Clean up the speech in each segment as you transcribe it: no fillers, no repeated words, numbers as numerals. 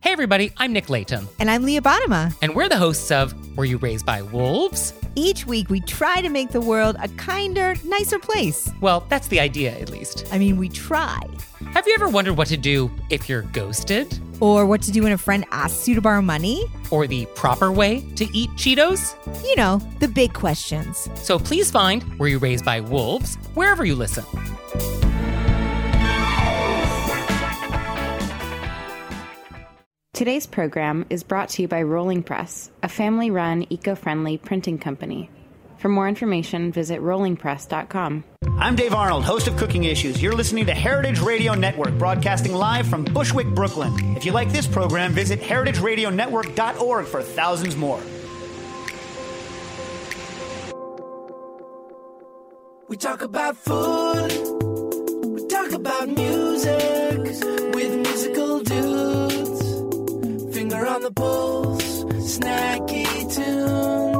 Hey everybody, I'm Nick Layton. And I'm Leah Bottima. And we're the hosts of Were You Raised by Wolves? Each week we try to make the world a kinder, nicer place. Well, that's the idea, at least. I mean, we try. Have you ever wondered what to do if you're ghosted? Or what to do when a friend asks you to borrow money? Or the proper way to eat Cheetos? You know, the big questions. So please find Were You Raised by Wolves wherever you listen. Today's program is brought to you by Rolling Press, a family-run, eco-friendly printing company. For more information, visit rollingpress.com. I'm Dave Arnold, host of Cooking Issues. You're listening to Heritage Radio Network, broadcasting live from Bushwick, Brooklyn. If you like this program, visit heritageradionetwork.org for thousands more. We talk about food, we talk about music, with musical dudes. Finger on the pulse, snacky tunes.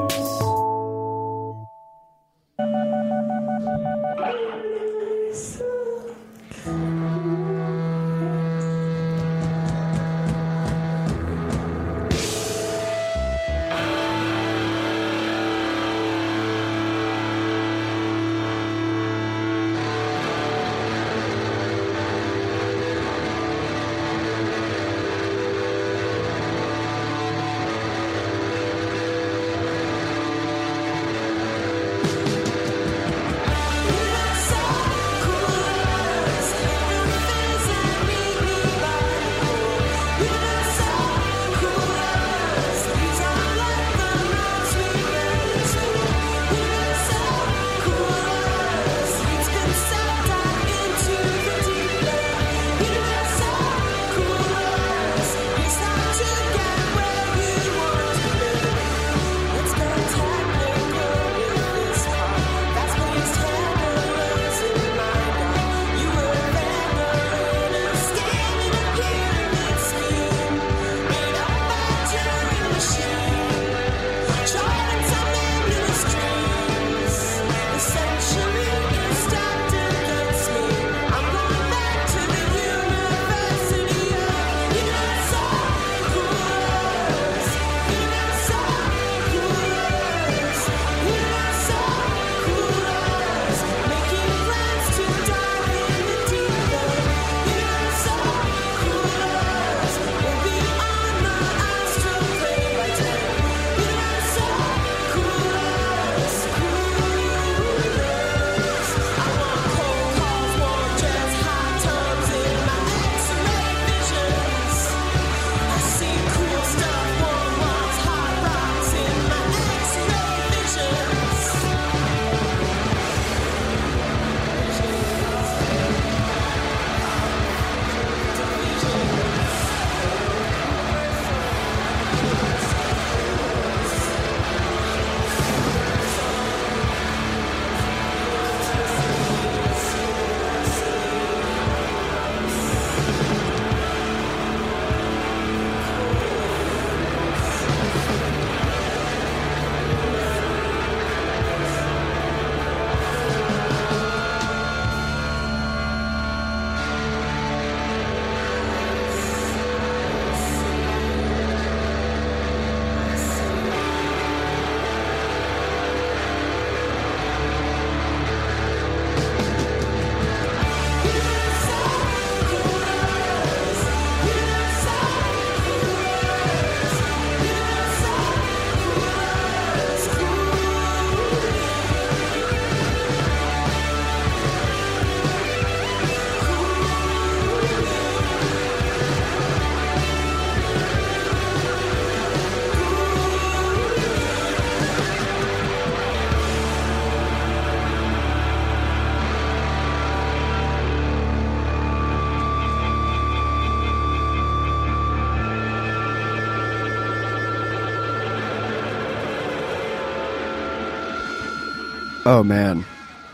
Oh, man.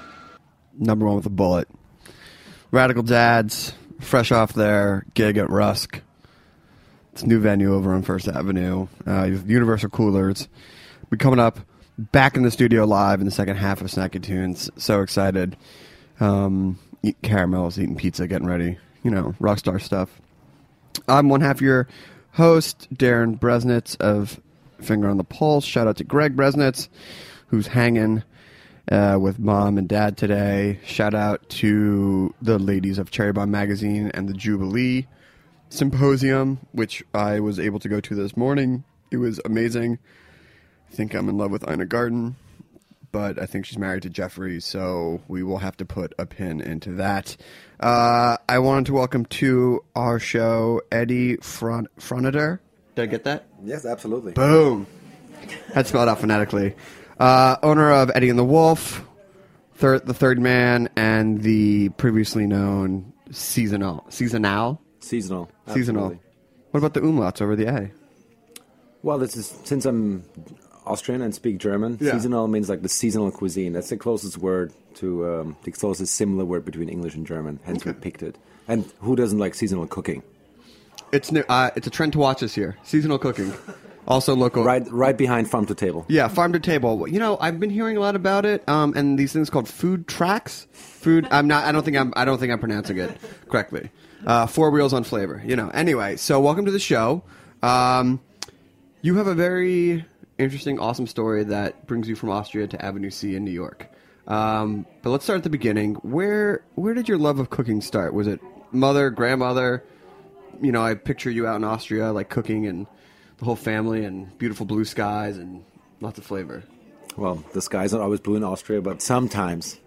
Number one with a bullet. Radical Dads, fresh off their gig at Rusk. It's a new venue over on First Avenue. Universal Coolers. We're coming up back in the studio live in the second half of Snacky Tunes. So excited. Eating caramels, eating pizza, getting ready. You know, rock star stuff. I'm one half your host, Darren Bresnitz of Finger on the Pulse. Shout out to Greg Bresnitz, who's hanging with Mom and Dad today. Shout out to the ladies of Cherry Bomb Magazine and the Jubilee Symposium, which I was able to go to this morning. It was amazing. I think I'm in love with Ina Garten, but I think she's married to Jeffrey, so we will have to put a pin into that. I wanted to welcome to our show Eddie Froneder. Did I get that? Yes, absolutely. Boom. That's spelled out phonetically. Owner of Eddie and the Wolf, the Third Man, and the previously known Seasonal. Seasonal. Absolutely. What about the umlauts over the A? Well, this is since I'm Austrian and speak German. Yeah. Seasonal means like the seasonal cuisine. That's the closest word to the closest similar word between English and German. Hence we picked it. And who doesn't like seasonal cooking? It's new. It's a trend to watch this year. Seasonal cooking, also local. Right behind Farm to Table. Yeah, Farm to Table. You know, I've been hearing a lot about it, and these things called food tracks. I don't think I'm pronouncing it correctly. 4 wheels on flavor. You know. Anyway, so welcome to the show. You have a very interesting, awesome story that brings you from Austria to Avenue C in New York. But let's start at the beginning. Where did your love of cooking start? Was it mother, grandmother? You know, I picture you out in Austria, like cooking and the whole family and beautiful blue skies and lots of flavor. Well, the sky's not always blue in Austria, but sometimes.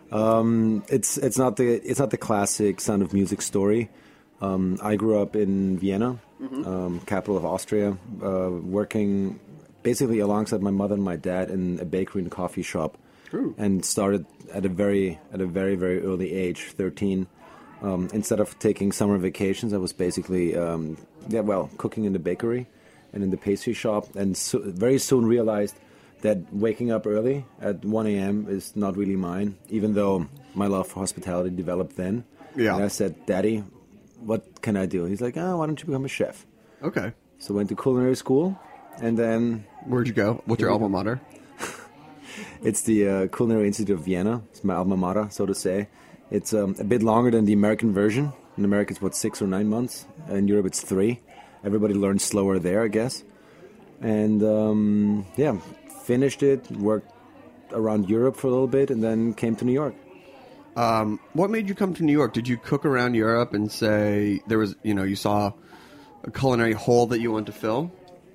It's not the classic Sound of Music story. I grew up in Vienna, capital of Austria, working basically alongside my mother and my dad in a bakery and coffee shop. Ooh. And started at a very very early age, 13. Instead of taking summer vacations, I was basically cooking in the bakery and in the pastry shop, and very soon realized that waking up early at 1 a.m. is not really mine, even though my love for hospitality developed then. Yeah. And I said, Daddy, what can I do? He's like, why don't you become a chef? Okay. So went to culinary school, and then... Where'd you go? What's your alma mater? It's the Culinary Institute of Vienna. It's my alma mater, so to say. It's a bit longer than the American version. In America, it's 6 or 9 months. In Europe, it's 3. Everybody learns slower there, I guess. And finished it, worked around Europe for a little bit, and then came to New York. What made you come to New York? Did you cook around Europe and say there was, you saw a culinary hole that you wanted to fill?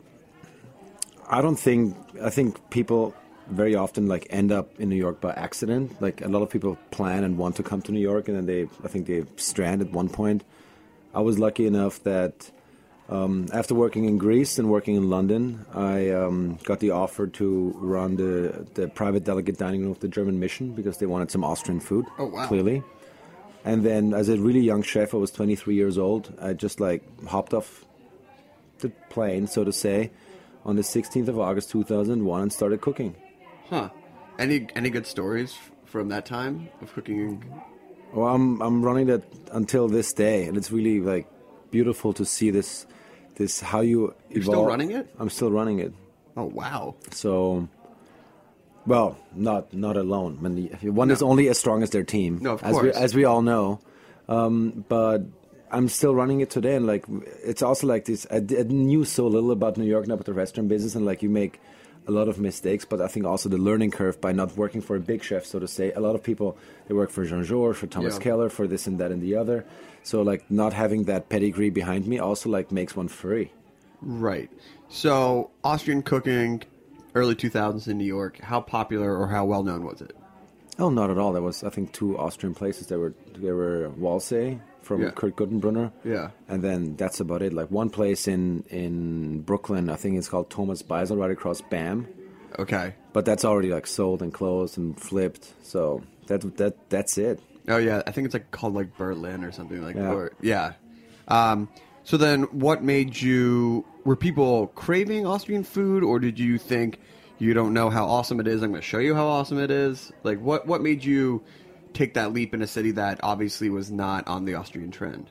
I think people very often end up in New York by accident. Like a lot of people plan and want to come to New York, and then they strand at one point. I was lucky enough that after working in Greece and working in London, I got the offer to run the private delegate dining room of the German mission because they wanted some Austrian food. Oh, wow. Clearly. And then as a really young chef, I was 23 years old. I just hopped off the plane, so to say, on the 16th of August 2001 and started cooking. Huh. Any good stories from that time of cooking? Well, I'm running that until this day, and it's really beautiful to see this how you evolve. You're still running it? I'm still running it. Oh, wow. So, well, not alone. I mean, one is only as strong as their team. No, of course. As we all know. But I'm still running it today, and it's also this. I knew so little about New York, not about the restaurant business, and you make a lot of mistakes. But I think also the learning curve by not working for a big chef, so to say. A lot of people, they work for Jean-Georges, for Thomas Keller, for this and that and the other. So not having that pedigree behind me also makes one free. Right. So Austrian cooking, early 2000s in New York. How popular or how well known was it? Oh, not at all. There was, I think, 2 Austrian places. There were Walsee from Kurt Guttenbrunner. Yeah. And then that's about it. One place in Brooklyn, I think it's called Thomas Beisel, right across BAM. Okay. But that's already sold and closed and flipped. So that's it. Oh yeah, I think it's called Berlin or something Yeah. So then, what made you? Were people craving Austrian food, or did you think you don't know how awesome it is? I'm going to show you how awesome it is. What made you take that leap in a city that obviously was not on the Austrian trend?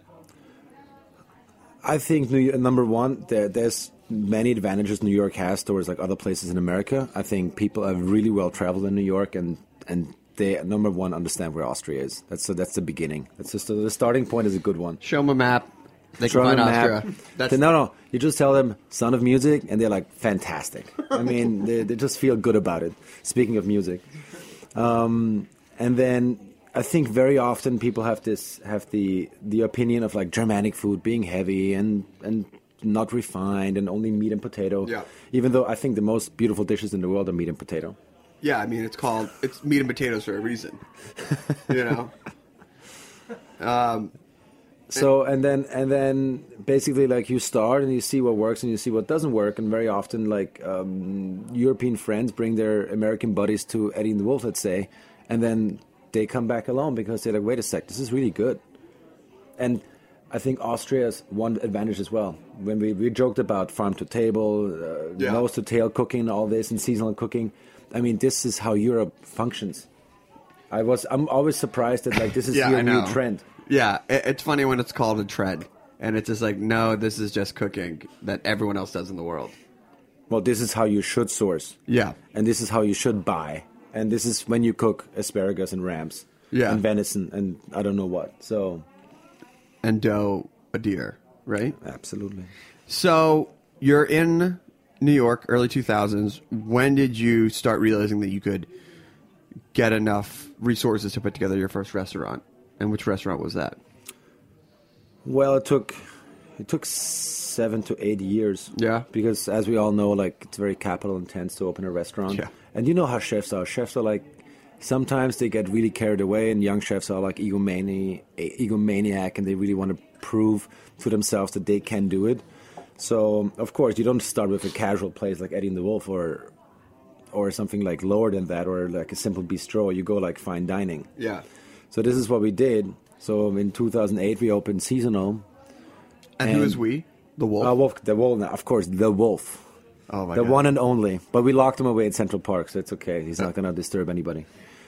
I think number one, there's many advantages New York has towards other places in America. I think people are really well traveled in New York, and they, number one, understand where Austria is. That's the beginning. That's just the starting point is a good one. Show them a map. They Show can them find a map. Austria. That's No. You just tell them Sound of Music, and they're like, fantastic. I mean, they just feel good about it. Speaking of music, and then I think very often people have the opinion of like Germanic food being heavy and not refined and only meat and potato. Yeah. Even though I think the most beautiful dishes in the world are meat and potato. Yeah, I mean, it's meat and potatoes for a reason. You know? So and then basically like you start and you see what works and you see what doesn't work, and very often like European friends bring their American buddies to Eddie and the Wolf, let's say, and then they come back alone because they're like, wait a sec, this is really good. And I think Austria's one advantage as well. When we joked about farm to table, nose to tail cooking, all this, and seasonal cooking. I mean, this is how Europe functions. I'm always surprised that like this is your new trend. Yeah, it's funny when it's called a trend, and it's just like, no, this is just cooking that everyone else does in the world. Well, this is how you should source. Yeah. And this is how you should buy. And this is when you cook asparagus and rams. Yeah. And venison and I don't know what. So. And dough a deer, right? Absolutely. So you're in New York, early 2000s. When did you start realizing that you could get enough resources to put together your first restaurant? And which restaurant was that? Well, it took 7 to 8 years. Yeah. Because as we all know, like it's very capital intense to open a restaurant. Yeah. And you know how chefs are. Chefs are like, sometimes they get really carried away, and young chefs are like egomaniac, and they really want to prove to themselves that they can do it. So, of course, you don't start with a casual place like Eddie and the Wolf or something like lower than that, or like a simple bistro. You go like fine dining. Yeah. So this is what we did. So in 2008, we opened Seasonal. And who is we? The Wolf? The Wolf, of course, the Wolf. Oh, my the God. one and only. But we locked him away in Central Park, so it's okay. He's not going to disturb anybody.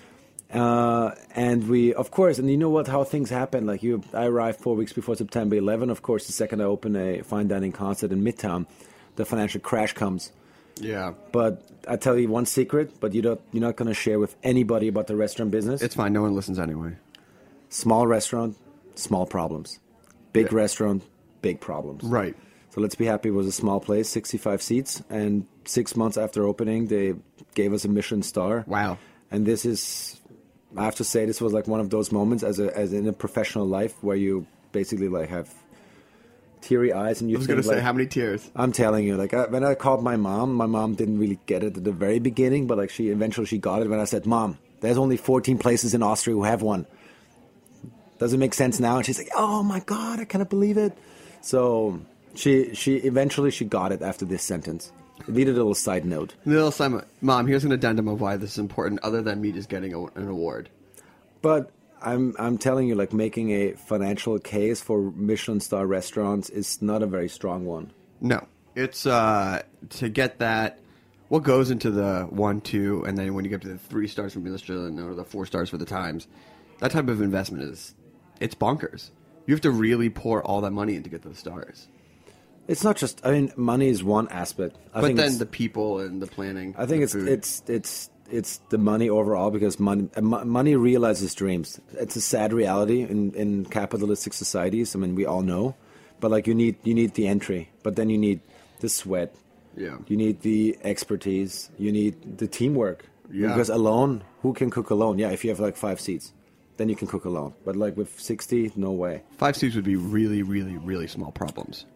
And we, of course, and you know what? How things happen. Like I arrived 4 weeks before September 11. Of course, the second I open a fine dining concept in Midtown, the financial crash comes. Yeah. But I tell you one secret, but you're not going to share with anybody about the restaurant business. It's fine. No one listens anyway. Small restaurant, small problems. Big restaurant, big problems. Right. So let's be happy it was a small place, 65 seats. And 6 months after opening, they gave us a Michelin star. Wow. And this is, I have to say, this was like one of those moments as in a professional life where you basically like have teary eyes. And you I was going to like, say, how many tears? I'm telling you, like when I called my mom didn't really get it at the very beginning, but like she eventually got it when I said, Mom, there's only 14 places in Austria who have one. Does it make sense now? And she's like, oh my God, I cannot believe it. So she eventually got it after this sentence. It needed a little side note. Mom, here's an addendum of why this is important other than me just getting an award. But I'm telling you, like making a financial case for Michelin star restaurants is not a very strong one. No. It's to get that, what goes into the 1, 2, and then when you get to the 3 stars from Michelin or the 4 stars for the Times, that type of investment it's bonkers. You have to really pour all that money in to get those stars. It's not just, I mean, money is one aspect. But then the people and the planning. I think it's the money overall, because money realizes dreams. It's a sad reality in capitalistic societies. I mean, we all know, but like you need the entry, but then you need the sweat. Yeah. You need the expertise. You need the teamwork. Yeah. Because alone, who can cook alone? Yeah, if you have like 5 seats, then you can cook alone. But like with 60, no way. 5 seats would be really, really, really small problems.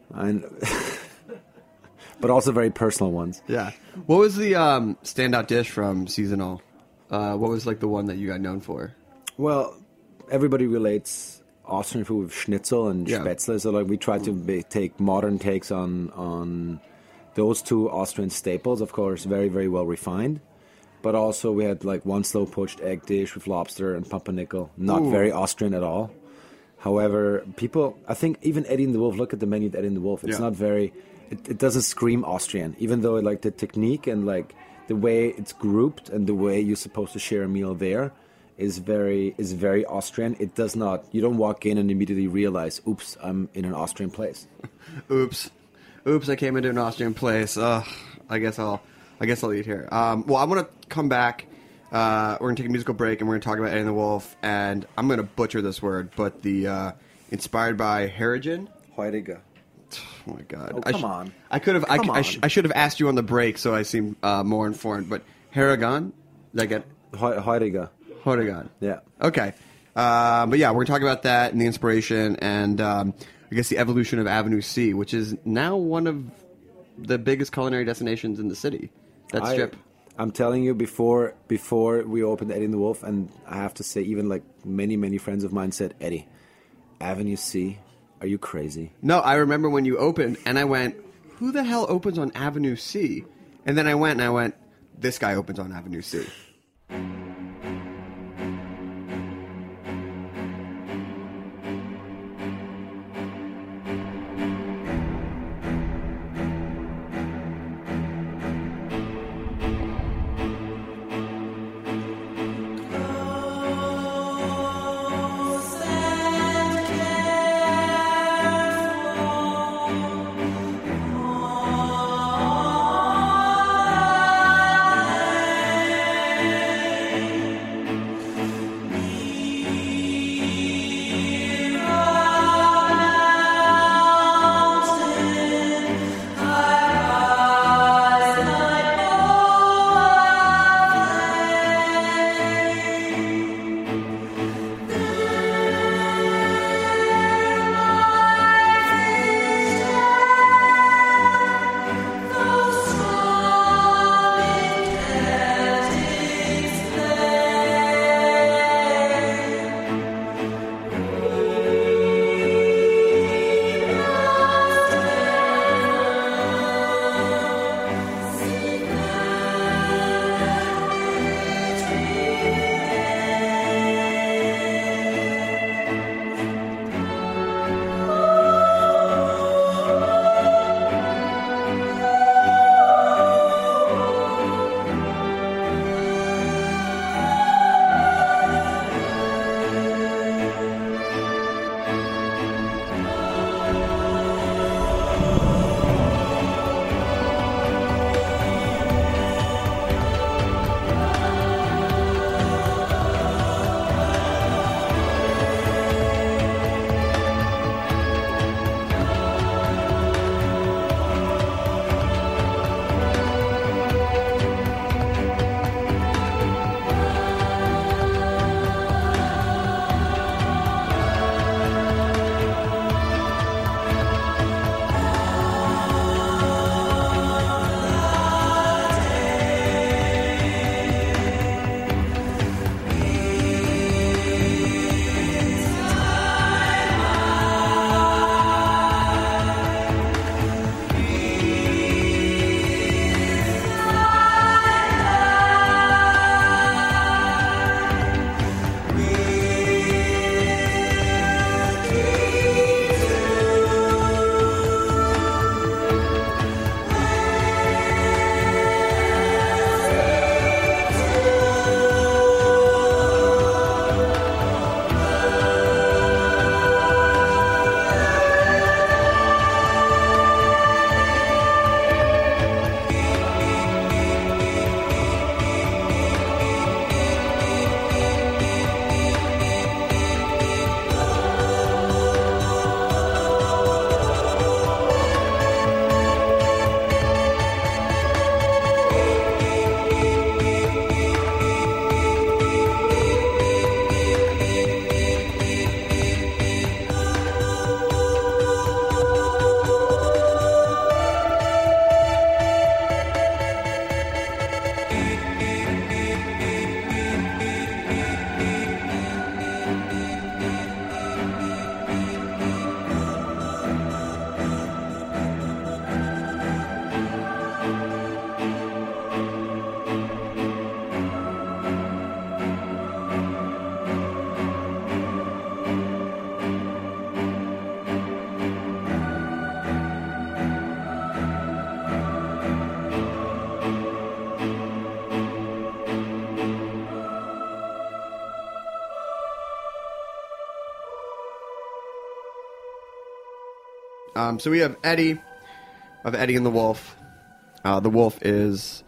But also very personal ones. Yeah. What was the standout dish from Seasonal? What was like the one that you got known for? Well, everybody relates Austrian food with schnitzel and spätzle. So like we try to take modern takes on those two Austrian staples. Of course, very, very well refined. But also we had like one slow poached egg dish with lobster and pumpernickel. Not very Austrian at all. However, I think even Eddie and the Wolf, look at the menu at Eddie and the Wolf. It's not very, it doesn't scream Austrian. Even though like the technique and like the way it's grouped and the way you're supposed to share a meal there is very Austrian. It does not, you don't walk in and immediately realize, oops, I'm in an Austrian place. Oops, I came into an Austrian place. I guess I'll eat here. Well, I want to come back. We're going to take a musical break, and we're going to talk about Eddie and the Wolf. And I'm going to butcher this word, but the inspired by Harogen? Heuriger. Oh my god! Oh, come on. I could have. Come I should have asked you on the break, so I seem more informed. But Haragon, did I get Heuriger. Heuriger? Yeah. Okay. But yeah, we're talking about that and the inspiration, and I guess the evolution of Avenue C, which is now one of the biggest culinary destinations in the city. That strip. I'm telling you, before we opened Eddie and the Wolf, and I have to say, even like many friends of mine said, Eddie, Avenue C. Are you crazy? No, I remember when you opened, and I went, who the hell opens on Avenue C? And then I went, this guy opens on Avenue C. So we have Eddie of Eddie and the Wolf. The Wolf is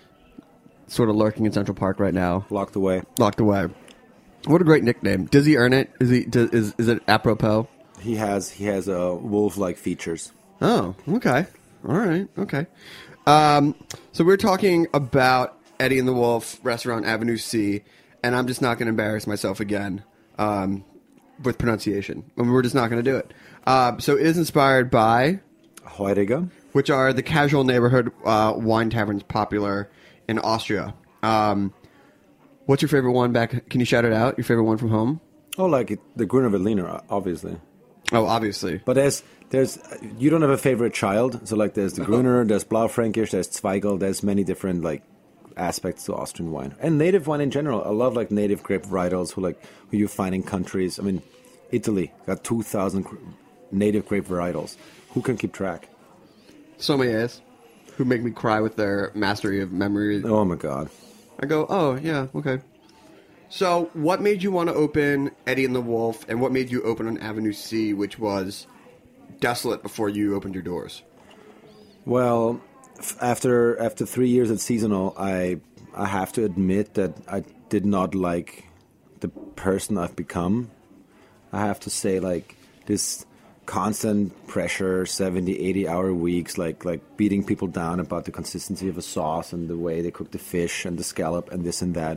sort of lurking in Central Park right now. Locked away. Locked away. What a great nickname. Does he earn it? Is it apropos? He has wolf-like features. Oh, okay. All right. Okay. So we're talking about Eddie and the Wolf Restaurant, Avenue C, and I'm just not going to embarrass myself again with pronunciation. I mean, we're just not going to do it. So it is inspired by Heuriger, which are the casual neighborhood wine taverns popular in Austria. What's your favorite one back? Can you shout it out? Your favorite one from home? Oh, like the Gruner Veltliner, obviously. Oh, obviously. But there's you don't have a favorite child, so like there's the Gruner, there's Blaufränkisch, there's Zweigel, there's many different like aspects to Austrian wine and native wine in general. I love like native grape varietals who you find in countries. I mean, Italy got 2,000 native grape varietals. Who can keep track? Sommeliers who make me cry with their mastery of memory. Oh my God! I go, oh yeah, okay. So, what made you want to open Eddie and the Wolf, and what made you open on Avenue C, which was desolate before you opened your doors? Well, after 3 years at Seasonal, I have to admit that I did not like the person I've become. I have to say, like, this constant pressure, 70, 80-hour weeks, like beating people down about the consistency of a sauce and the way they cook the fish and the scallop and this and that.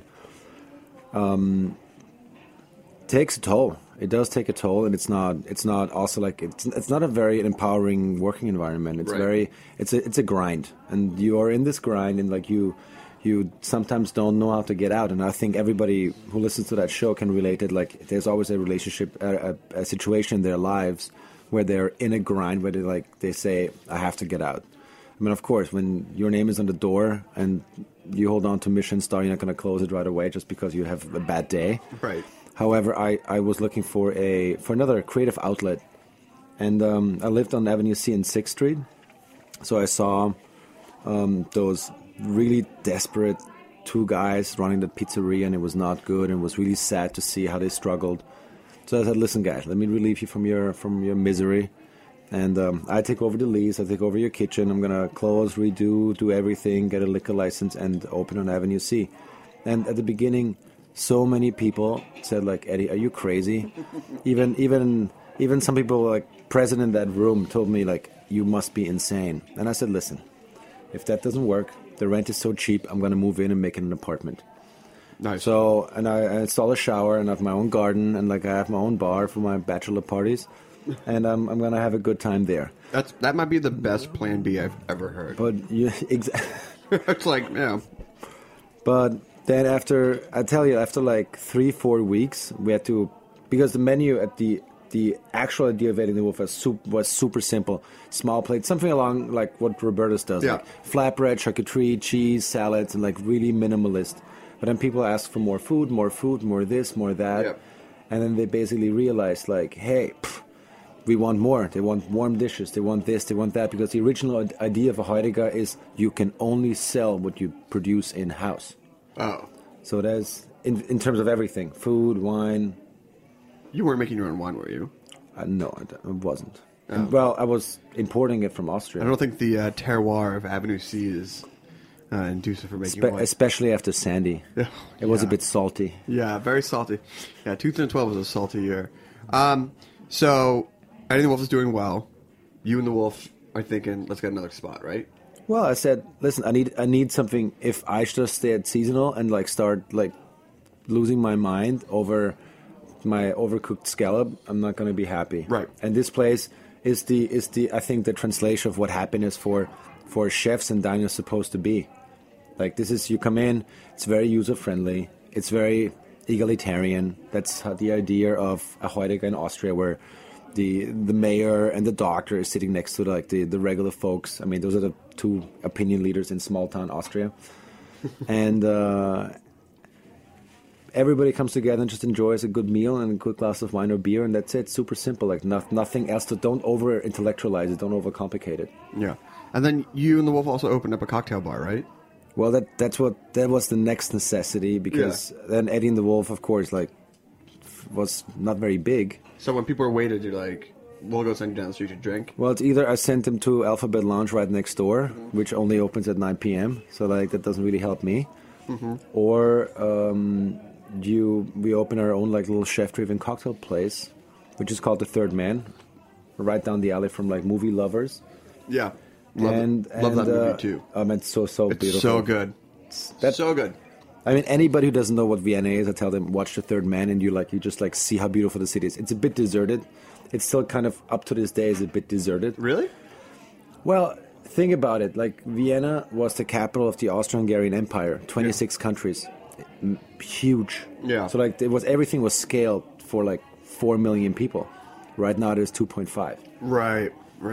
Takes a toll. It does take a toll, and it's not also like it's not a very empowering working environment. It's right. It's a grind, and you are in this grind, and like you sometimes don't know how to get out. And I think everybody who listens to that show can relate it. Like there's always a relationship, a situation in their lives where they're in a grind, where they say, I have to get out. I mean, of course, when your name is on the door and you hold on to Michelin star, you're not going to close it right away just because you have a bad day. Right. However, I was looking for another creative outlet, and I lived on Avenue C and 6th Street, so I saw those really desperate two guys running the pizzeria, and it was not good, and it was really sad to see how they struggled. So I said, listen, guys, let me relieve you from your misery. And I take over the lease, I take over your kitchen, I'm going to close, redo, do everything, get a liquor license, and open on Avenue C. And at the beginning, so many people said, like, Eddie, are you crazy? Even some people, like, present in that room told me, like, you must be insane. And I said, listen, if that doesn't work, the rent is so cheap, I'm going to move in and make it an apartment. Nice. So, and I install a shower, and I have my own garden, and, like, I have my own bar for my bachelor parties. And I'm going to have a good time there. That might be the best plan B I've ever heard. But it's like, yeah. But then after like 3-4 weeks, we had to, because the menu at the actual idea of Eddie and the Wolf was super simple. Small plate, something along like what Roberta's does. Yeah. Like flatbread, charcuterie, cheese, salads, and like really minimalist. But then people ask for more food, more this, more that. Yep. And then they basically realized, like, hey, we want more. They want warm dishes. They want this. They want that. Because the original idea of a Heuriger is you can only sell what you produce in-house. Oh. So that's in terms of everything. Food, wine. You weren't making your own wine, were you? No, I wasn't. Oh. Well, I was importing it from Austria. I don't think the terroir of Avenue C is conducive for making wine. Especially after Sandy. Yeah. It was a bit salty. Yeah, very salty. Yeah, 2012 was a salty year. So Eddie and the Wolf is doing well. You and the Wolf are thinking, let's get another spot, right? Well, I said, listen, I need something. If I just stay at Seasonal and like start like losing my mind over my overcooked scallop, I'm not going to be happy. Right. And this place is the I think the translation of what happiness for chefs and diners is supposed to be. Like this is, you come in, it's very user friendly, it's very egalitarian. That's the idea of a Heuriger in Austria, where the mayor and the doctor is sitting next to the regular folks. I mean, those are the two opinion leaders in small town Austria. And everybody comes together and just enjoys a good meal and a good glass of wine or beer, and that's it. Super simple, like nothing else. Don't over intellectualize it. Don't overcomplicate it. Yeah. And then you and the Wolf also opened up a cocktail bar, right? Well, that was the next necessity, because then Eddie and the Wolf, of course, like was not very big. So when people are waited, you're like, we'll go send you down the street to drink? Well, it's either I sent them to Alphabet Lounge right next door, which only opens at 9 p.m., so like that doesn't really help me. Mm-hmm. Or we open our own like little chef-driven cocktail place which is called The Third Man, right down the alley from like movie lovers. Yeah. Love that movie too. It's so It's beautiful. so good. That's so good. I mean, anybody who doesn't know what Vienna is, I tell them watch The Third Man, and you just like see how beautiful the city is. It's a bit deserted. It's still kind of up to this day is a bit deserted. Really? Well, think about it. Like Vienna was the capital of the Austro-Hungarian Empire. 26 countries, huge. Yeah. So like everything was scaled for like 4 million people. Right now there's 2.5. Right.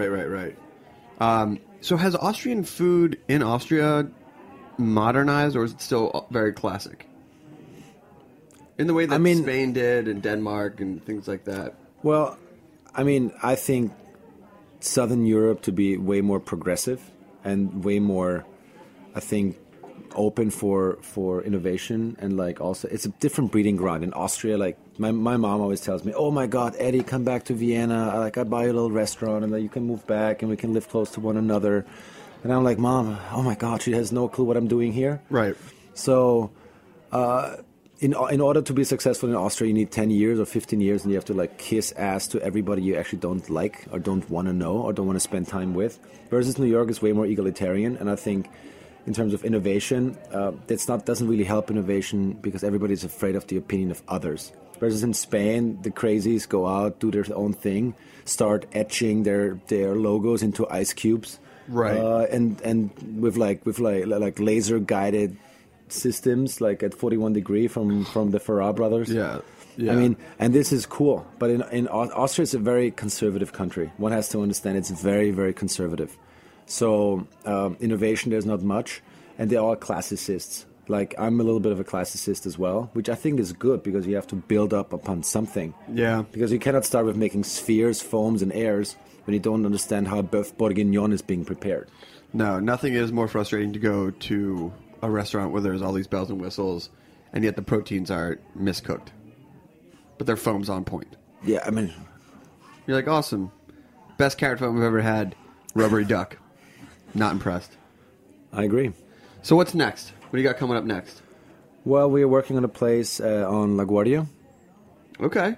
So has Austrian food in Austria modernized, or is it still very classic? In the way that Spain did, and Denmark, and things like that. Well, I mean, I think Southern Europe to be way more progressive and way more, I think, open for innovation, and like also it's a different breeding ground in Austria. Like my mom always tells me, "Oh my God, Eddie, come back to Vienna. I buy you a little restaurant, and then you can move back, and we can live close to one another." And I'm like, "Mom, oh my God, she has no clue what I'm doing here." Right. So, in order to be successful in Austria, you need 10 years or 15 years, and you have to like kiss ass to everybody you actually don't like or don't want to know or don't want to spend time with. Versus New York is way more egalitarian, and I think in terms of innovation, doesn't really help innovation because everybody's afraid of the opinion of others. Versus in Spain, the crazies go out, do their own thing, start etching their logos into ice cubes, right? And with laser guided systems, like at 41 degree from the Ferrar brothers. Yeah. I mean, and this is cool. But in Austria, it's a very conservative country. One has to understand it's very, very conservative. So innovation, there's not much, and they're all classicists. Like I'm a little bit of a classicist as well, which I think is good because you have to build up upon something. Yeah. Because you cannot start with making spheres, foams, and airs when you don't understand how Boeuf Bourguignon is being prepared. No, nothing is more frustrating to go to a restaurant where there's all these bells and whistles, and yet the proteins are miscooked, but their foam's on point. Yeah, I mean, you're like, awesome, best carrot foam I've ever had, rubbery duck. Not impressed. I agree. So what's next? What do you got coming up next? Well, we are working on a place on LaGuardia. Okay.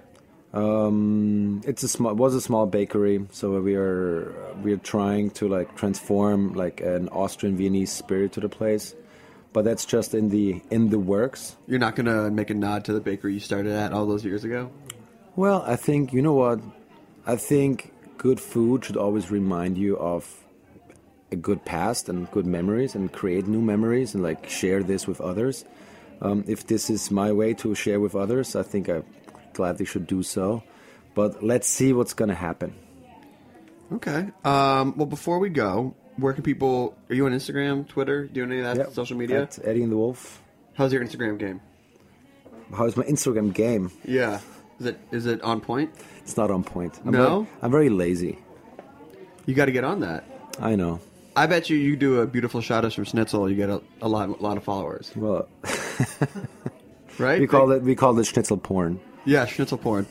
It was a small bakery, so we are trying to like transform like an Austrian Viennese spirit to the place, but that's just in the works. You're not gonna make a nod to the bakery you started at all those years ago? Well, I think you know what. I think good food should always remind you of a good past and good memories, and create new memories, and like share this with others. If this is my way to share with others, I think I gladly should do so. But let's see what's going to happen. Okay. Well, before we go, where can people... Are you on Instagram, Twitter, doing any of that social media? At Eddie and the Wolf. How's your Instagram game? How's my Instagram game? Yeah. Is it on point? It's not on point. I'm very lazy. You got to get on that. I know. I bet you do a beautiful shot of some schnitzel, you get a lot of followers. Well, right? We call it schnitzel porn. Yeah, schnitzel porn.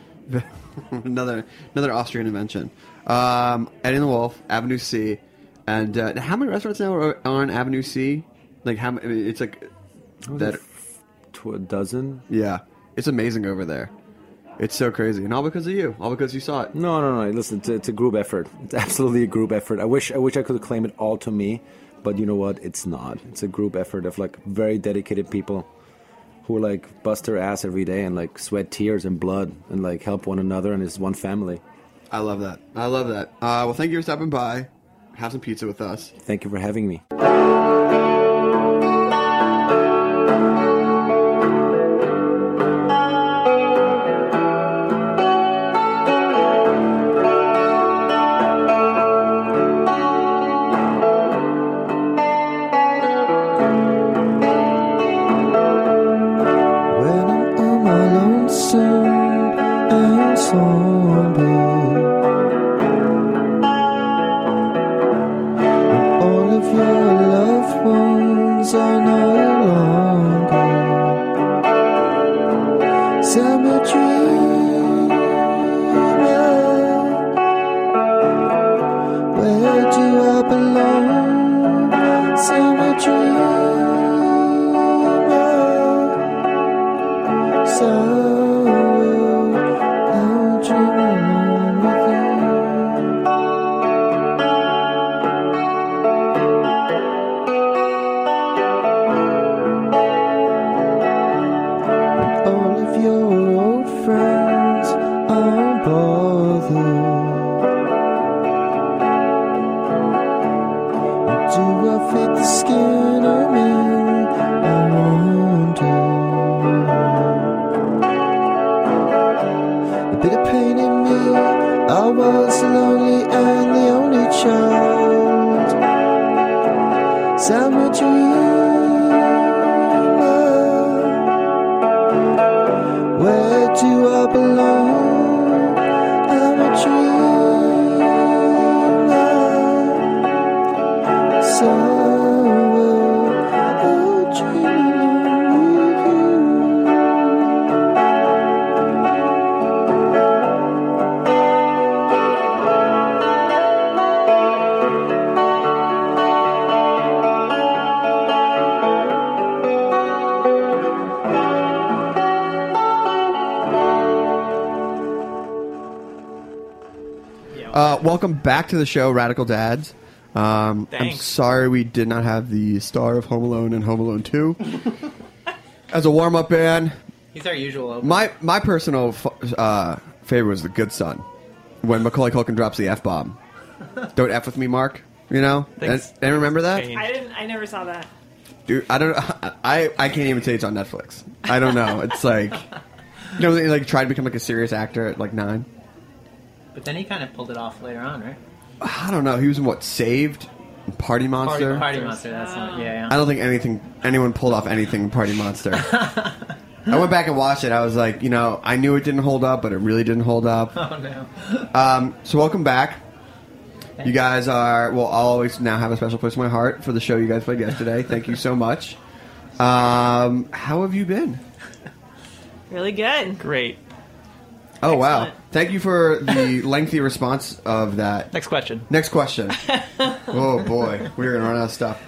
another Austrian invention. Eddie and the Wolf, Avenue C, and how many restaurants now are on Avenue C? Like how? I mean, it's like that. To a dozen. Yeah, it's amazing over there. It's so crazy, and all because of you. All because you saw it. No. Listen, it's a group effort. It's absolutely a group effort. I wish I could claim it all to me, but you know what? It's not. It's a group effort of like very dedicated people who like bust their ass every day and like sweat tears and blood and like help one another, and it's one family. I love that. Well, thank you for stopping by. Have some pizza with us. Thank you for having me. All of your loved ones fit the skin of me. I won't do. A bit of pain in me. I was lonely and the only child. So I'm a dreamer. Where do I belong? I'm a dreamer. So I'll dream along with you. Welcome back to the show, Radical Dads. I'm Thanks. sorry we did not have the star of Home Alone and Home Alone 2 as a warm-up band. He's our usual opener. My personal favorite was The Good Son, when Macaulay Culkin drops the F-bomb. Don't F with me, Mark. You know? Thanks. And remember that? I never saw that. Dude, I don't. I can't even say it's on Netflix. I don't know. It's like, you know, they like tried to become like a serious actor at like 9. But then he kind of pulled it off later on, right? I don't know. He was in what, Saved, Party Monster. Party Monster. That's not. Yeah. I don't think anyone pulled off anything in Party Monster. I went back and watched it. I was like, you know, I knew it didn't hold up, but it really didn't hold up. Oh no. So welcome back. You guys are, well, I'll always now have a special place in my heart for the show you guys played yesterday. Thank you so much. How have you been? Really good. Great. Oh, wow. Excellent. Thank you for the lengthy response of that. Next question. Next question. Oh, boy. We're going to run out of stuff.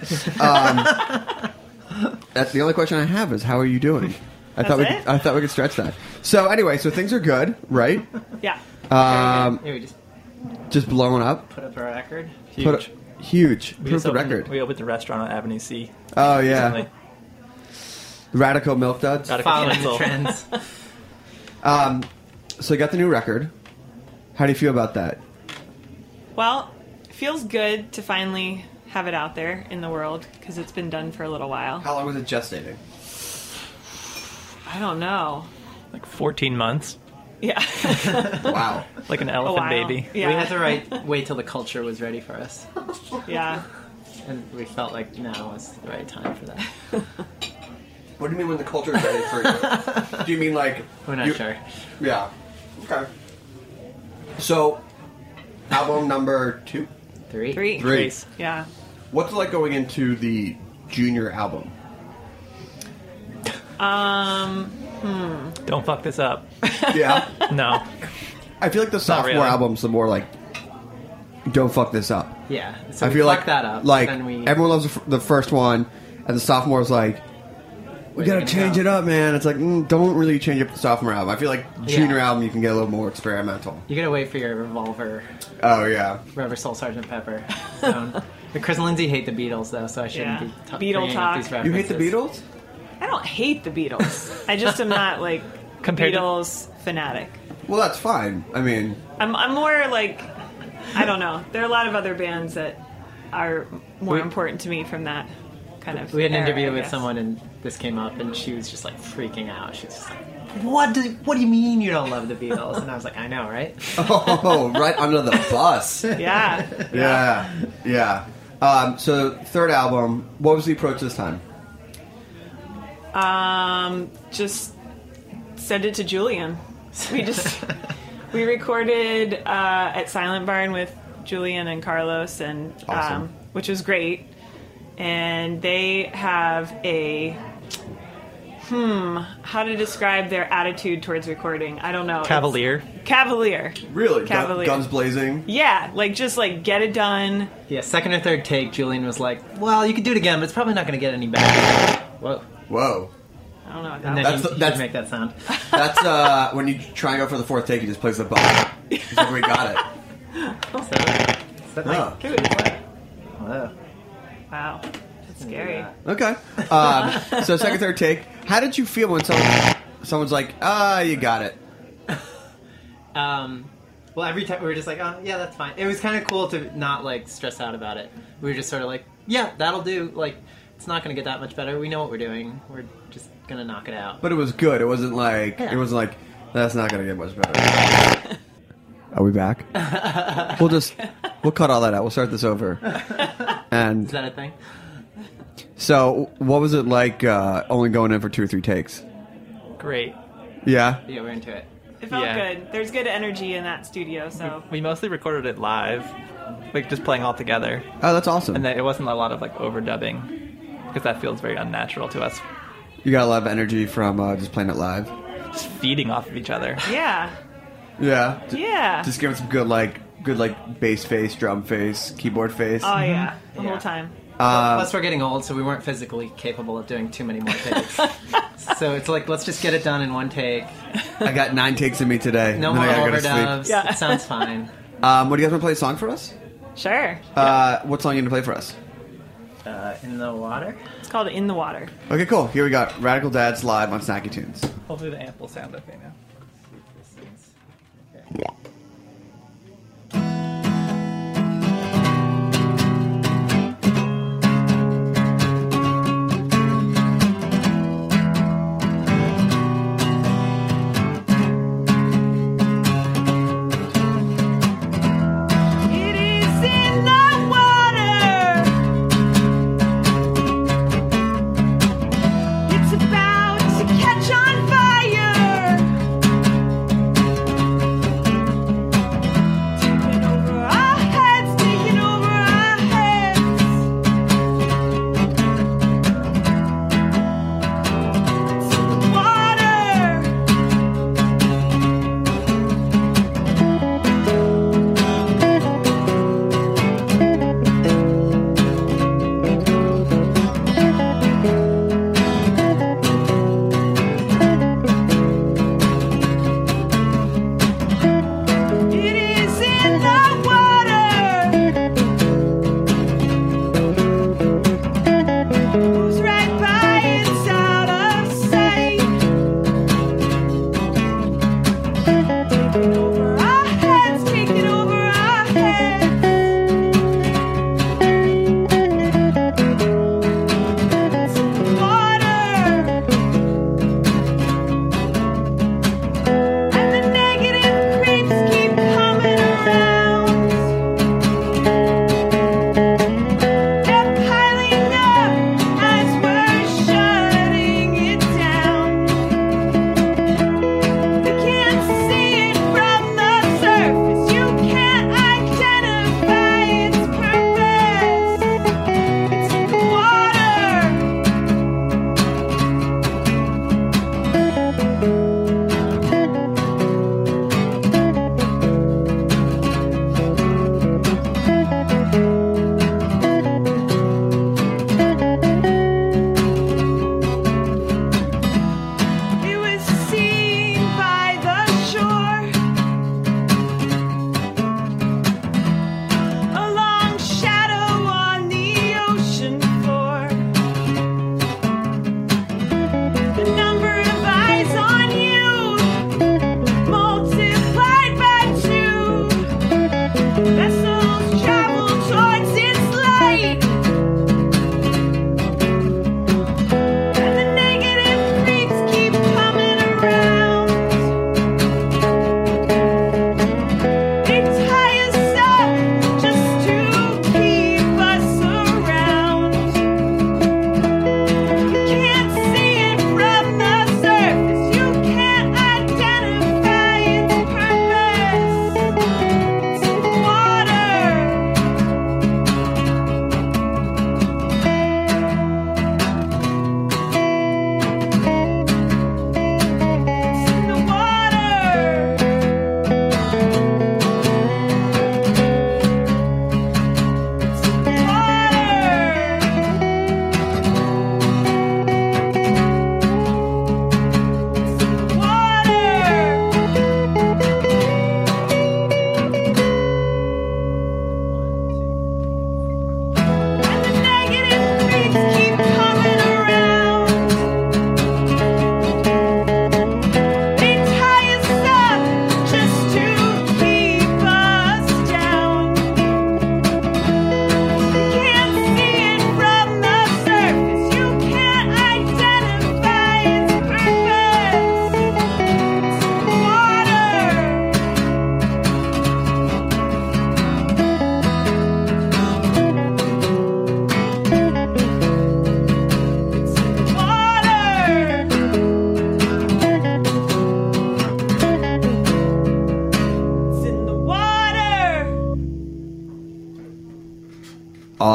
That's the only question I have is, how are you doing? I thought we could stretch that. So, anyway, so things are good, right? Yeah. Yeah, we Just blowing up. put up a record. Huge. Huge. We Prove just the opened- record. We opened the restaurant on Avenue C. Oh, yeah. recently. Radical Milk Duds. Radical Following the Cancel. trends. So you got the new record. How do you feel about that? Well, it feels good to finally have it out there in the world because it's been done for a little while. How long was it gestating? I don't know. Like 14 months. Yeah. Wow. Like an A elephant while. baby. Yeah. We had to wait till the culture was ready for us, Yeah. and we felt like now was the right time for that. What do you mean when the culture is ready for you? Do you mean like... We're not sure. Yeah. Okay. So, album number 2? Three. Three. Yeah. What's it like going into the junior album? Don't fuck this up. Yeah. No. I feel like the sophomore really. album's the more like, don't fuck this up. Yeah. So I we feel fucked like that up. like then we, everyone loves the first one, and the sophomore's like, we gotta change it up, man. It's like, don't really change up the sophomore album. I feel like junior album you can get a little more experimental. You gotta wait for your Revolver, Oh yeah. Rubber Soul Sgt. Pepper. But Chris and Lindsay hate the Beatles, though, so I shouldn't Yeah. be Beatle bringing talk. up these You hate the references. Beatles? I don't hate the Beatles. I just am not like Compared to- Beatles fanatic. Well, that's fine. I mean, I'm more like, I don't know. There are a lot of other bands that are more important to me from that kind of. We had an era, interview I with guess. someone, and this came up, and she was just like freaking out. She was just like, What do you mean you don't love the Beatles? And I was like, I know, right? oh, right under the bus. Yeah. Yeah. So third album, what was the approach this time? Just send it to Julian. We recorded at Silent Barn with Julian and Carlos, and Awesome. which was great. And they have a how to describe their attitude towards recording? I don't know. Cavalier. Cavalier. Really? Cavalier. Guns blazing? Yeah, like just like get it done. Yeah, second or third take, Julian was like, well, you can do it again, but it's probably not going to get any better. Whoa. Whoa. I don't know what And that then was. That's- he that's- should make that sound. That's when you try and go for the fourth take, he just plays the button. He's like, we got it. Is that Huh. Whoa. Wow, that's scary. Okay. So second, third take. How did you feel when someone's like, you got it? Well, every time we were just like, oh, yeah, that's fine. It was kind of cool to not, like, stress out about it. We were just sort of like, yeah, that'll do. Like, it's not going to get that much better. We know what we're doing. We're just going to knock it out. But it was good. It wasn't like, that's not going to get much better. Are we back? We'll cut all that out. We'll start this over. And is that a thing? So, what was it like only going in for 2 or 3 takes? Great. Yeah? Yeah, we're into it. It felt good. There's good energy in that studio, so... We mostly recorded it live, like just playing all together. Oh, that's awesome. And it wasn't a lot of like overdubbing, because that feels very unnatural to us. You got a lot of energy from just playing it live? Just feeding off of each other. Yeah. Yeah? Yeah. Just giving some good bass face, drum face, keyboard face. Oh, yeah. The whole time. Plus, we're getting old, so we weren't physically capable of doing too many more takes. So it's like, let's just get it done in one take. I got 9 takes in me today. No more overdubs. Yeah. It sounds fine. What do you guys want to play a song for us? Sure. What song are you going to play for us? In the Water? It's called In the Water. Okay, cool. Here we got Radical Dads live on Snacky Tunes. Hopefully the amp will sound okay now. It's about to catch on fire.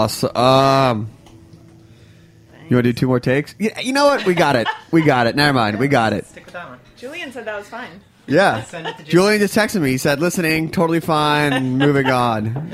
awesome. You want to do 2 more takes? You know what? We got it. We got it. Never mind. We got it. Stick with that one. Julian said that was fine. Yeah. Send it to Julian just texted me. He said, listening, totally fine, moving on.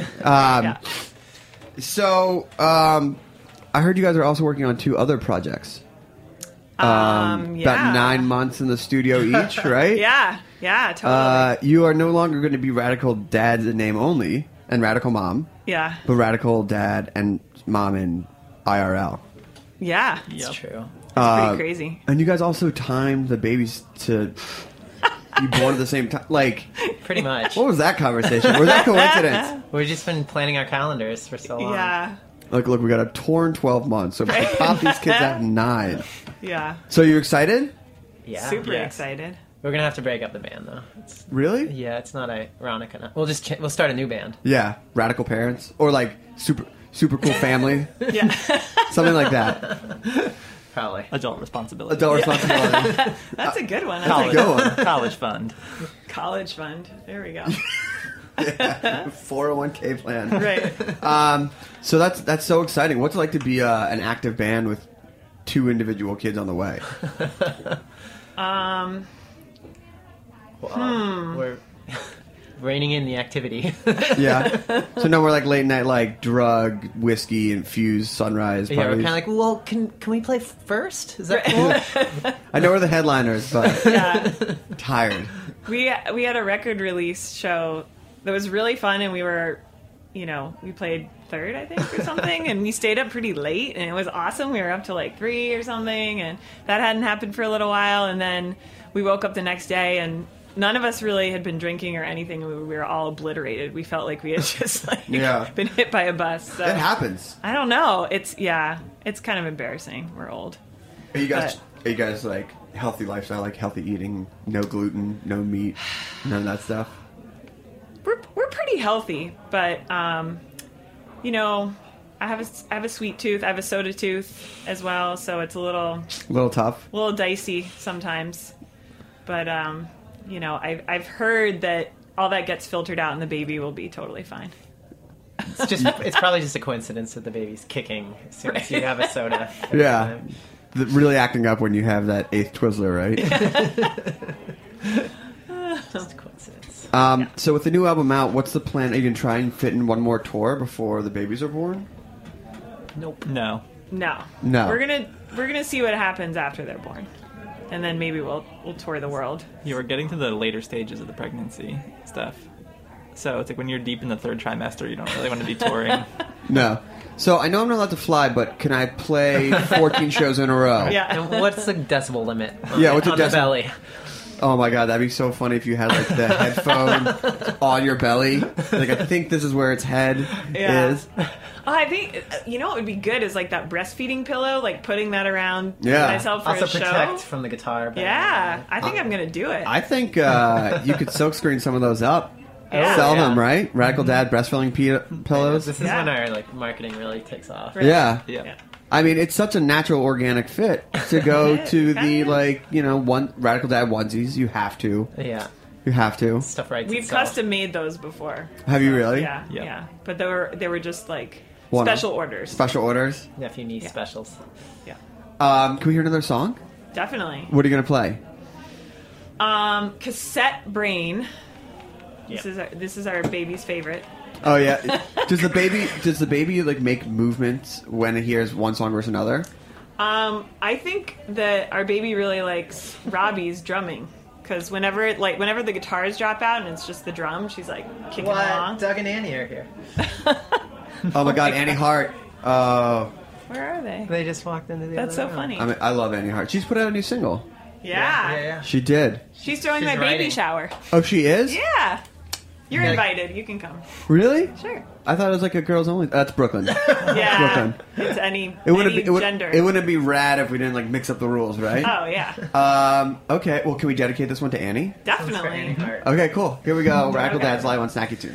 So, I heard you guys are also working on 2 other projects. About 9 months in the studio each, right? Yeah, totally. You are no longer going to be Radical Dad in name only, and Radical Mom, Yeah. but Radical Dad and Mom in IRL. Yeah. It's true. It's pretty crazy. And you guys also timed the babies to be born at the same time. Like, Pretty much. what was that conversation? Was that coincidence? We've just been planning our calendars for so long. Yeah. Like, look, we got a tour in 12 months, so we can pop these kids out in 9. Yeah. So you're excited? Yeah. Super Yeah. excited. We're gonna have to break up the band though. Really? Yeah, it's not ironic enough. We'll start a new band. Yeah, Radical Parents, or like super cool family, Yeah. something like that. Probably. Adult responsibility. Adult responsibility. That's a good one. College, Go on. college fund. College fund. There we go. 401k plan. Right. So that's so exciting. What's it like to be an active band with 2 individual kids on the way? We're reining in the activity. Yeah. So no more like late night like drug, whiskey infused sunrise Yeah, we're parties. kind of like, well, can we play first? Is that cool? I know we're the headliners, but Yeah. tired. We had a record release show that was really fun, and we were, we played 3rd, I think, or something, and we stayed up pretty late, and it was awesome. We were up till like 3 or something, and that hadn't happened for a little while, and then we woke up the next day, and none of us really had been drinking or anything. We were all obliterated. We felt like we had just been hit by a bus. So. It happens. I don't know. It's kind of embarrassing. We're old. Are you guys like healthy lifestyle, like healthy eating, no gluten, no meat, none of that stuff? We're pretty healthy, but I have a sweet tooth. I have a soda tooth as well, so it's a little tough, a little dicey sometimes. But I've heard that all that gets filtered out, and the baby will be totally fine. It's probably just a coincidence that the baby's kicking as soon as you have a soda. Yeah. Really acting up when you have that 8th Twizzler, right? Just a coincidence. So with the new album out, what's the plan? Are you going to try and fit in one more tour before the babies are born? Nope. No. No. We're gonna see what happens after they're born, and then maybe we'll tour the world. You were getting to the later stages of the pregnancy stuff. So it's like when you're deep in the 3rd trimester, you don't really want to be touring. No. So I know I'm not allowed to fly, but can I play 14 shows in a row? Yeah. And what's the decibel limit? What's the on the decibel? belly? Oh my god, that'd be so funny if you had like the headphone on your belly. Like I think this is where its head is. Oh, I think what would be good is like that breastfeeding pillow, like putting that around Yeah. myself for Also a show. protect from the guitar. Yeah, I think I'm gonna do it. I think you could silkscreen some of those up. Yeah. Sell Yeah. them, right? Radical Dad breastfilling pillows. This is when our marketing really takes off. Right. Yeah. Yeah. I mean, it's such a natural, organic fit to go to the kinda. one Radical Dad onesies. You have to. Yeah. You have to. Stuff writes We've itself. custom made those before. Have you really? Yeah, Yeah. yeah. But they were just like One-off. special orders. Special orders. Yeah, if you need specials. Yeah, Can we hear another song? definitely. What are you gonna play? Cassette Brain. This is our baby's favorite. Oh yeah. Does the baby like make movements when it hears one song versus another? I think that our baby really likes Robbie's drumming, because whenever the guitars drop out and it's just the drum, she's like kicking along. Doug and Annie are here. Oh my god, Annie Hart. Where are they? They just walked into the That's other so room. funny. I mean, I love Annie Hart. She's put out a new single. Yeah. She did. She's throwing She's my baby writing. shower. Oh, she is? Yeah. You're Yeah. invited. You can come. Really? Sure. I thought it was like a girls only. That's Brooklyn. Yeah. Brooklyn. It's any It gender. wouldn't be rad if we didn't like mix up the rules, right? Oh yeah. Okay. Well, can we dedicate this one to Annie? For Annie Definitely. Hart. Okay, cool. Here we go. Radical Okay. Dad's live on Snacky Tunes.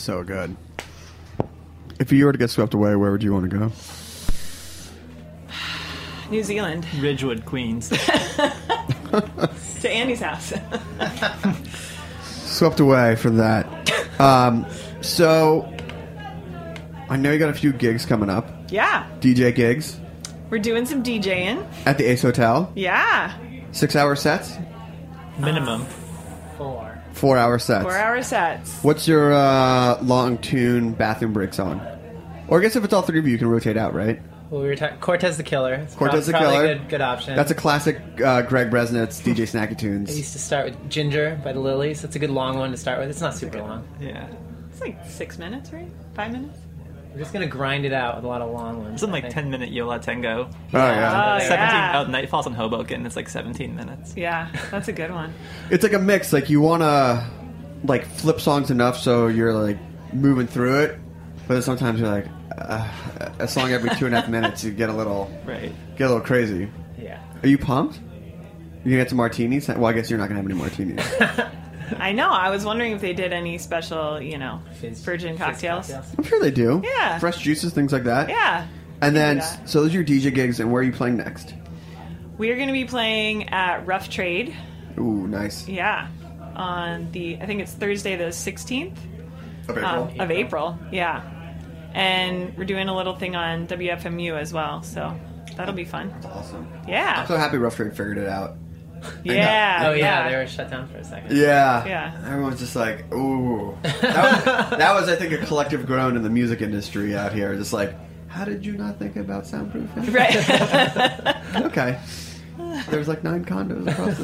So good. If you were to get swept away, where would you want to go? New Zealand. Ridgewood, Queens. To Andy's house. Swept away from that. So, I know you got a few gigs coming up. Yeah. DJ gigs We're doing some DJing. at the Ace Hotel. Yeah. 6-hour sets? Minimum. 4. 4-hour sets. 4-hour sets. What's your long tune bathroom break song? Or I guess if it's all three of you, you can rotate out, right? Well, we were talking Cortez the Killer. It's Cortez the probably Killer. a good option. That's a classic Greg Bresnitz DJ Snacky I Tunes. used to start with Ginger by the Lilies. That's a good long one to start with. It's not super long. Yeah. It's like 6 minutes, right? 5 minutes? We're just gonna grind it out with a lot of long ones. Something I like think. 10-minute Yola Tango. Oh, yeah. 17. yeah. Oh, Night Falls on Hoboken. It's like 17 minutes. Yeah, that's a good one. It's like a mix. Like, you want to, like, flip songs enough so you're, like, moving through it. But then sometimes you're like, a song every 2.5 minutes, you get a little crazy. Yeah. Are you pumped? You gonna get some martinis? Well, I guess you're not gonna have any martinis. I know. I was wondering if they did any special, virgin cocktails. I'm sure they do. Yeah. Fresh juices, things like that. Yeah. And then, do that. so those are your DJ gigs, and where are you playing next? We are going to be playing at Rough Trade. Ooh, nice. Yeah. On I think it's Thursday the 16th. Of April. Of April, yeah. And we're doing a little thing on WFMU as well, so that'll be fun. That's awesome. Yeah. I'm so happy Rough Trade figured it out. Yeah. Oh yeah, they were shut down for a second. Yeah. Yeah. Everyone's just like, ooh. That was, I think, a collective groan in the music industry out here. Just like, how did you not think about soundproofing? Right. Okay. There's like 9 condos across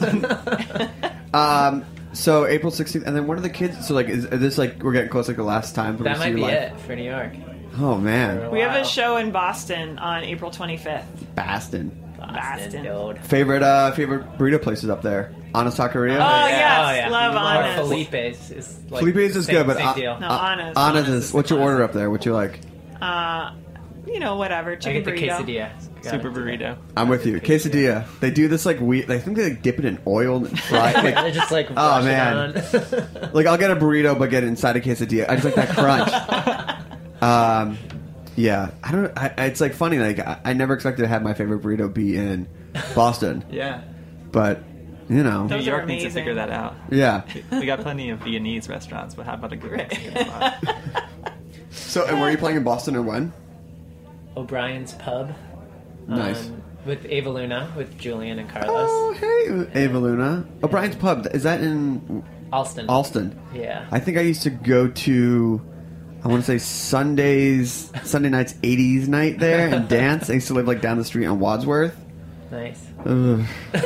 the street. So April 16th, and then what are the kids? So like, is this like we're getting close like the last time? That might be it for New York. Oh man. We have a show in Boston on April 25th. Boston. Boston. Favorite burrito places up there? Honest Taqueria? Oh, yes. Love Or Honest. Felipe's is like Felipe's is same- good, but same deal. No, Honest. Honest is. What's your order up there? What you like? Whatever. I Chicken get the burrito. quesadilla. Super burrito. I'm with you. Quesadilla. They do this like weird. I think they like dip it in oil and fry it. Like, They're just like oh rush it man. on. Like I'll get a burrito, but get it inside a quesadilla. I just like that crunch. Yeah. I don't. It's like funny. Like I never expected to have my favorite burrito be in Boston. Yeah. But you know. Those New are York needs to amazing. figure that out. Yeah. We got plenty of Viennese restaurants, but how about a good Mexican spot? So and where are you playing in Boston or when? O'Brien's Pub. Nice. With Ava Luna, with Julian and Carlos. Oh hey, Ava Luna. O'Brien's Pub. Is that in Alston. Alston? Yeah. I think I used to go to, I want to say Sunday nights 80s night there and dance. I used to live like down the street on Wadsworth. Nice. Ugh.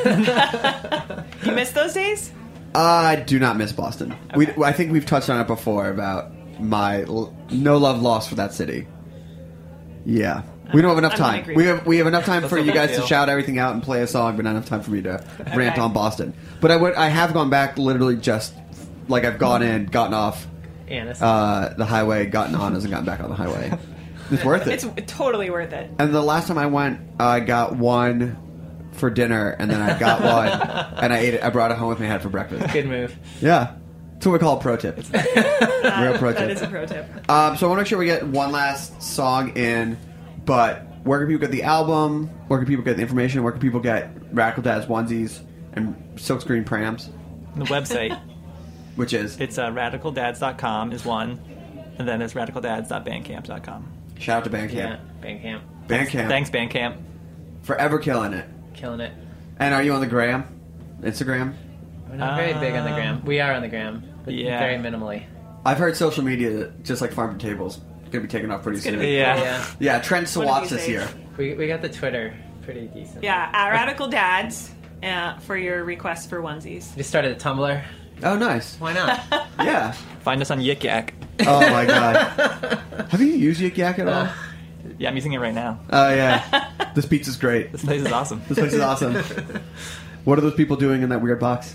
You miss those days? I do not miss Boston. I think we've touched on it before about my no love lost for that city. Yeah. We don't have enough I'm time. angry. We have enough time for That's you how I guys to feel. shout everything out and play a song, but not enough time for me to rant on Boston. But I have gone back literally just like I've gone in, gotten off Annis. the highway, gotten on, and gotten back on the highway. It's worth it. It's totally worth it. And the last time I went, I got one for dinner, and then I got one, and I ate it. I brought it home with me, had it for breakfast. Good move. Yeah. That's what we call a pro tip. Real pro tip. That is a pro tip. So I want to make sure we get one last song in, but where can people get the album? Where can people get the information? Where can people get Radical Dad's onesies and silkscreen prams? The website, Which is? it's radicaldads.com is one, and then it's radicaldads.bandcamp.com. Shout out to Bandcamp. Yeah. Bandcamp. Bandcamp. Thanks, Bandcamp. Forever killing it. Killing it. And are you on the gram? Instagram? We're not very big on the gram. We are on the gram, but yeah. very minimally. I've heard social media, just like Farm to Tables, going to be taken off pretty soon. gonna be Yeah. Yeah, Trent One of Sawatts these this days. year. We got the Twitter pretty decent. Yeah, at Radical Dads for your request for onesies. Just started a Tumblr. Oh, nice. Why not? Yeah. Find us on Yik Yak. Oh, my God. Have you used Yik Yak at all? Yeah, I'm using it right now. Oh, yeah. This pizza's great. This place is awesome. This place is awesome. What are those people doing in that weird box?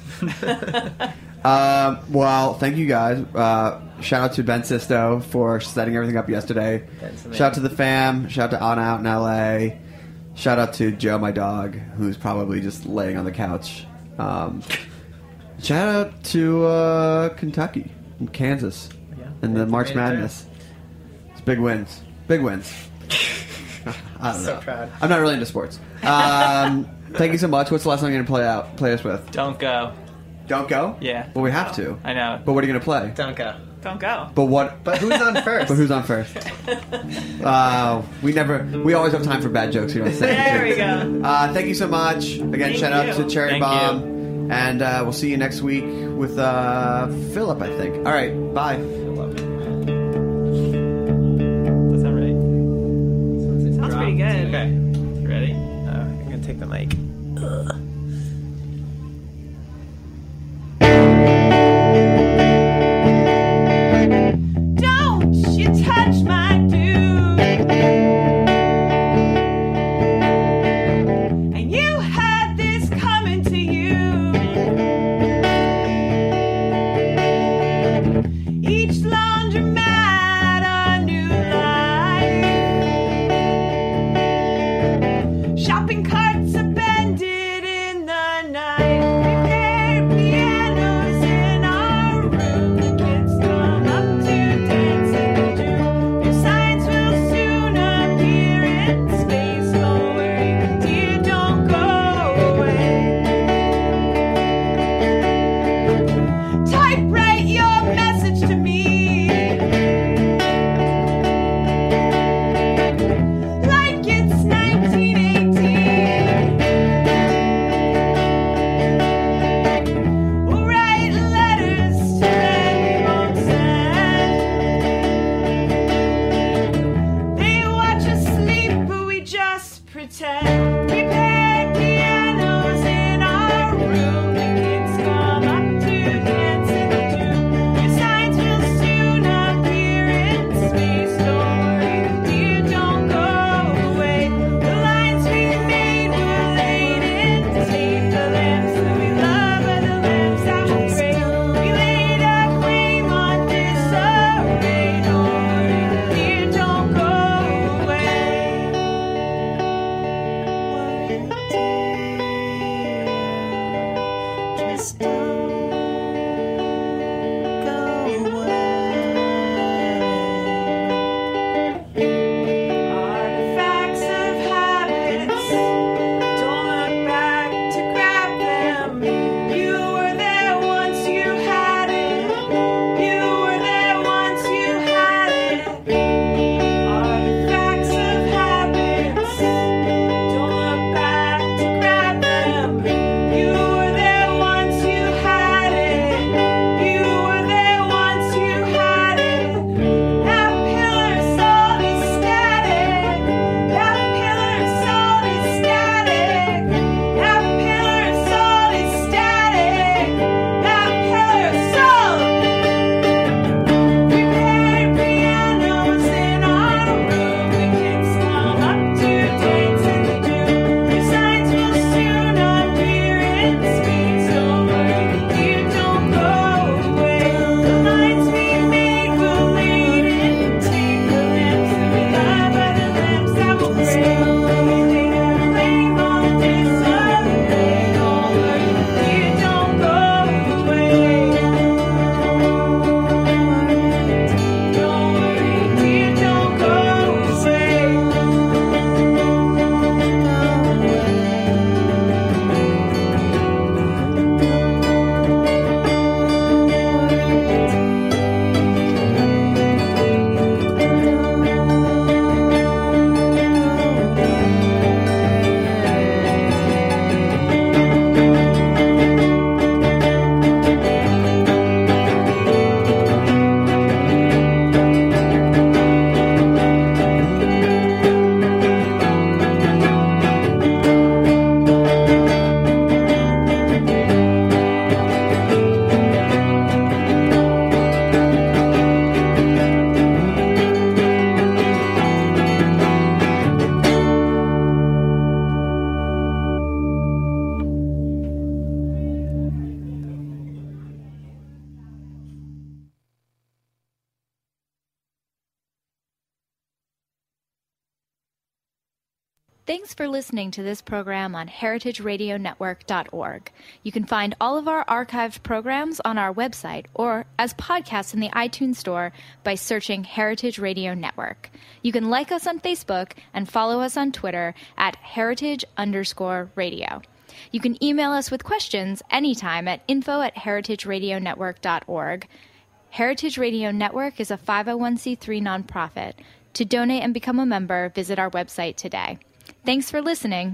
Well, thank you guys. Shout out to Ben Sisto for setting everything up yesterday. Shout out to the fam. Shout out to Anna out in LA. Shout out to Joe, my dog, who's probably just laying on the couch. Shout out to Kentucky and Kansas. Yeah. in the March Madness. It's big wins. Big wins. I don't So know. proud. I'm not really into sports. Thank you so much. What's the last song you're going to play us with? Don't go. Don't go? Yeah. Well, we have to. I know. But what are you going to play? Don't go. Don't go. But what? But who's on first? But who's on first? We always have time for bad jokes. You don't say. There we go. Thank you so much. Again, Thank shout out you. to Cherry Thank Bomb. And we'll see you next week with Philip, I think. All right. Bye. Does that right? Sounds pretty good. Okay. You ready? I'm going to take the mic. Don't you touch my dude. And you had this coming to you. Each laundromat a new life. Shopping carts abandoned in the night. Repaired pianos in our room. The kids come up to dance in the June. Your signs will soon appear in space. Don't worry, dear, don't go away. Typewrite your message to me. Like it's 1918. We'll write letters to them we won't send. They watch us sleep, but we just pretend. Prepared pianos in our room. The kids come up to dance in the June. Your signs will soon appear in space. Don't worry, dear, don't go away. The lines we made were laid in tape. The lamps that we love are the lamps that we break. We laid a claim on disarray. Don't worry, dear, don't go away. Just don't go away. Artifacts of habits, don't look back to grab them. You were there once, you had it. You were there once, you had it. Artifacts of habits, don't look back to grab them. You were there once, you had it. Thanks for listening to this program on heritageradionetwork.org. You can find all of our archived programs on our website or as podcasts in the iTunes Store by searching Heritage Radio Network. You can like us on Facebook and follow us on Twitter at heritage_radio. You can email us with questions anytime at info@heritageradionetwork.org. Heritage Radio Network is a 501c3 nonprofit. To donate and become a member, visit our website today. Thanks for listening.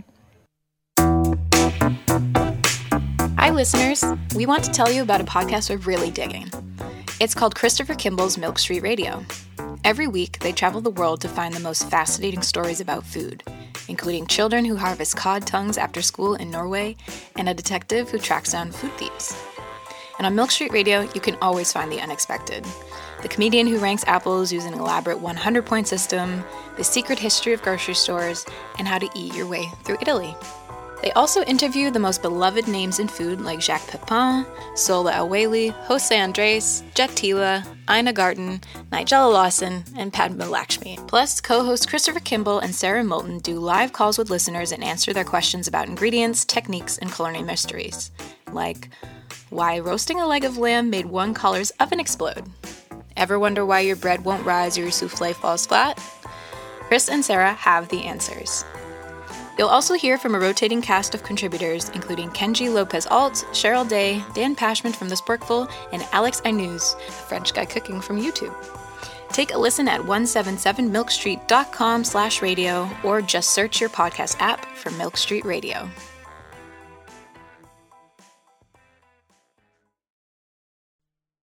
Hi, listeners. We want to tell you about a podcast we're really digging. It's called Christopher Kimball's Milk Street Radio. Every week, they travel the world to find the most fascinating stories about food, including children who harvest cod tongues after school in Norway and a detective who tracks down food thieves. And on Milk Street Radio, you can always find the unexpected. The comedian who ranks apples using an elaborate 100-point system, the secret history of grocery stores, and how to eat your way through Italy. They also interview the most beloved names in food like Jacques Pepin, Sola El-Waylly, Jose Andres, Jet Tila, Ina Garten, Nigella Lawson, and Padma Lakshmi. Plus, co-hosts Christopher Kimball and Sarah Moulton do live calls with listeners and answer their questions about ingredients, techniques, and culinary mysteries. Like, why roasting a leg of lamb made one caller's oven explode? Ever wonder why your bread won't rise or your souffle falls flat? Chris and Sarah have the answers. You'll also hear from a rotating cast of contributors, including Kenji Lopez-Alt, Cheryl Day, Dan Pashman from The Sporkful, and Alex Aynuz, a French guy cooking from YouTube. Take a listen at 177milkstreet.com/radio or just search your podcast app for Milk Street Radio.